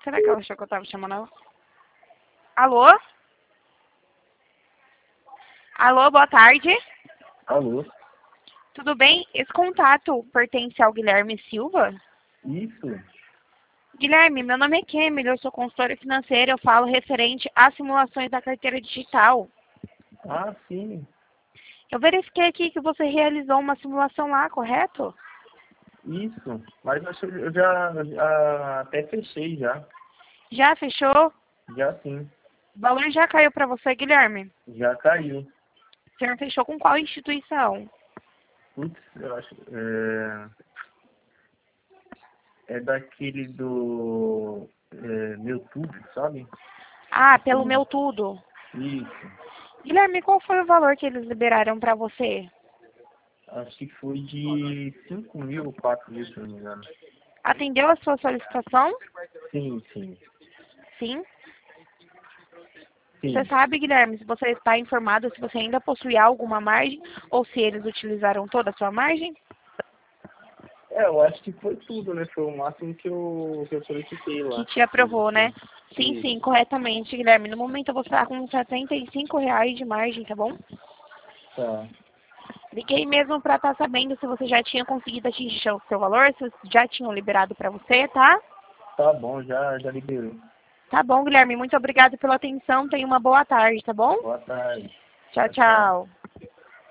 Será que ela achou que eu tava chamando ela? Alô? Alô, boa tarde. Alô? Tudo bem? Esse contato pertence ao Guilherme Silva? Isso? Guilherme, meu nome é Kemily, eu sou consultora financeira, eu falo referente às simulações da carteira digital. Ah, sim. Eu verifiquei aqui que você realizou uma simulação lá, correto? Isso. Mas acho que eu já até fechei já. Já fechou? Já sim. O valor já caiu para você, Guilherme? Já caiu. O senhor fechou com qual instituição? Putz, eu acho. É daquele do meu tudo, sabe? Ah, pelo meu tudo. Isso. Guilherme, qual foi o valor que eles liberaram para você? Acho que foi de 5.000 ou 4.000, se não me engano. Atendeu a sua solicitação? Sim, sim. Sim. Você Sim. sabe, Guilherme, se você está informado se você ainda possui alguma margem ou se eles utilizaram toda a sua margem? Eu acho que foi tudo, né? Foi o máximo que eu solicitei Que lá. te aprovou, né? Sim, sim, Isso. corretamente, Guilherme. No momento eu vou estar com R$ 75 de margem, tá bom? Tá. Liguei mesmo para estar sabendo se você já tinha conseguido atingir o seu valor, se já tinham liberado para você, tá? Tá bom, já liberou. Tá bom, Guilherme. Muito obrigado pela atenção. Tenha uma boa tarde, tá bom? Boa tarde. Tchau, Tchau, tchau. tchau.